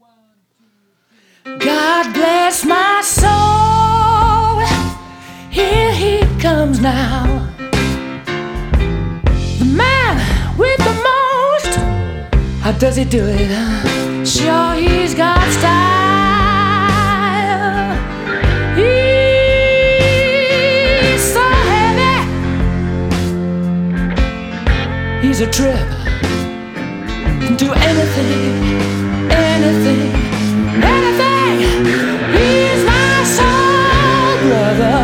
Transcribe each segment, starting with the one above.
God bless my soul. Here he comes now. The man with the most. How does he do it? Sure, he's got style. He's so heavy. He's a trip. Can do anything, anything, anything. He's my soul brother.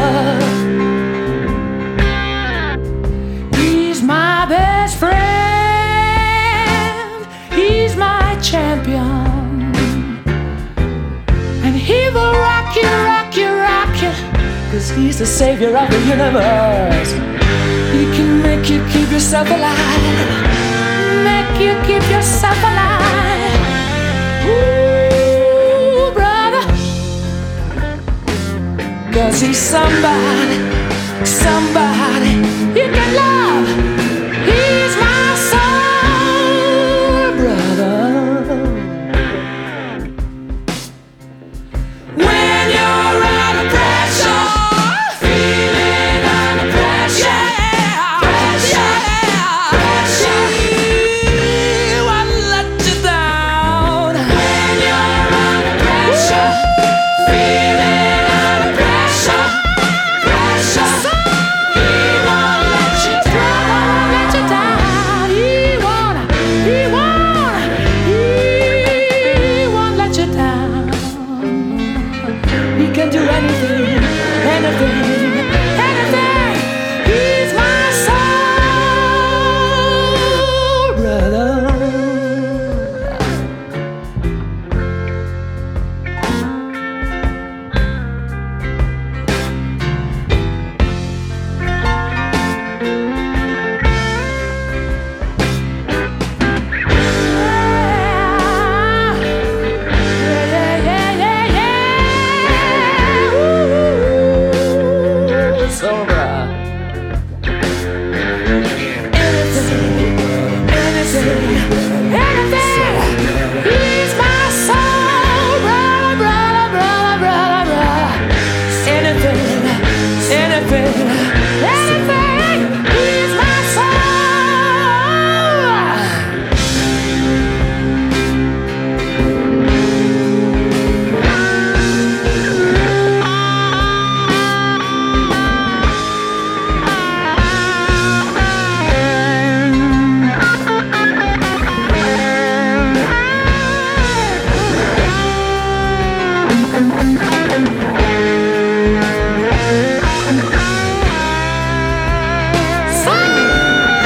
He's my best friend. He's my champion. And he will rock you, rock you, rock you. 'Cause he's the savior of the universe. He can make you keep yourself alive. Make you keep yourself alive. Ooh, brother. 'Cause he's somebody, somebody you can love. He's my soul brother. When you're under pressure, feeling under pressure, pressure, pressure, he won't let you down. When you're under pressure, feeling under pressure, pressure, he won't let you down. Let you down. He won't let you down. He can do anything, anything, anything. He's my soul brother. Yeah, yeah, yeah, yeah. Ooh, soul brother. Anything, anything, anything. He's my soul brother, brother, brother, brother, brother. Anything, anything, anything. He's my soul.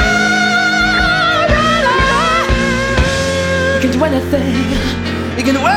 You can do anything. You can do